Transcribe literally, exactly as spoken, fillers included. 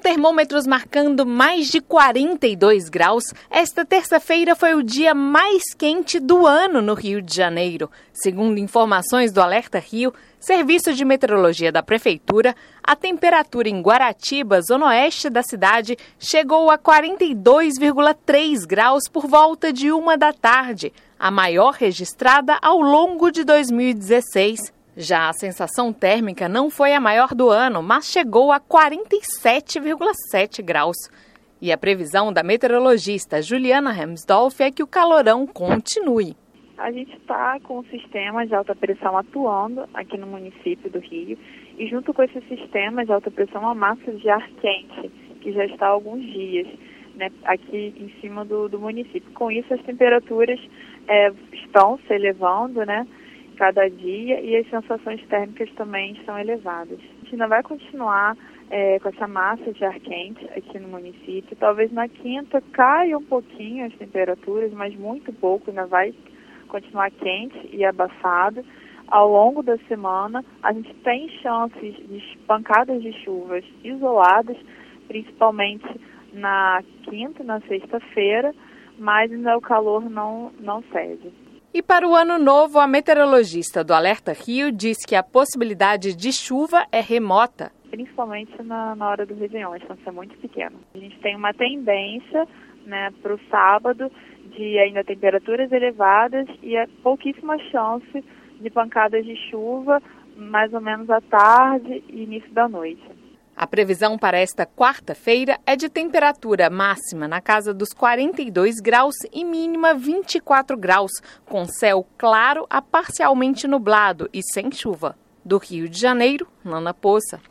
Com termômetros marcando mais de quarenta e dois graus, esta terça-feira foi o dia mais quente do ano no Rio de Janeiro. Segundo informações do Alerta Rio, Serviço de Meteorologia da Prefeitura, a temperatura em Guaratiba, zona oeste da cidade, chegou a quarenta e dois vírgula três graus por volta de uma da tarde, a maior registrada ao longo de dois mil e dezesseis. Já a sensação térmica não foi a maior do ano, mas chegou a quarenta e sete vírgula sete graus. E a previsão da meteorologista Juliana Remsdorf é que o calorão continue. A gente está com o sistema de alta pressão atuando aqui no município do Rio e junto com esse sistema de alta pressão uma massa de ar quente, que já está há alguns dias, né, aqui em cima do, do município. Com isso as temperaturas é, estão se elevando, né, cada dia, e as sensações térmicas também estão elevadas. A gente ainda vai continuar é, com essa massa de ar quente aqui no município. Talvez na quinta caia um pouquinho as temperaturas, mas muito pouco, ainda vai continuar quente e abafado. Ao longo da semana, a gente tem chances de pancadas de chuvas isoladas, principalmente na quinta e na sexta-feira, mas ainda o calor não, não cede. E para o ano novo, a meteorologista do Alerta Rio diz que a possibilidade de chuva é remota. Principalmente na, na hora do Réveillon, a chance é muito pequena. A gente tem uma tendência, né, para o sábado de ainda temperaturas elevadas e é pouquíssima chance de pancadas de chuva, mais ou menos à tarde e início da noite. A previsão para esta quarta-feira é de temperatura máxima na casa dos quarenta e dois graus e mínima vinte e quatro graus, com céu claro a parcialmente nublado e sem chuva. Do Rio de Janeiro, Nana Poça.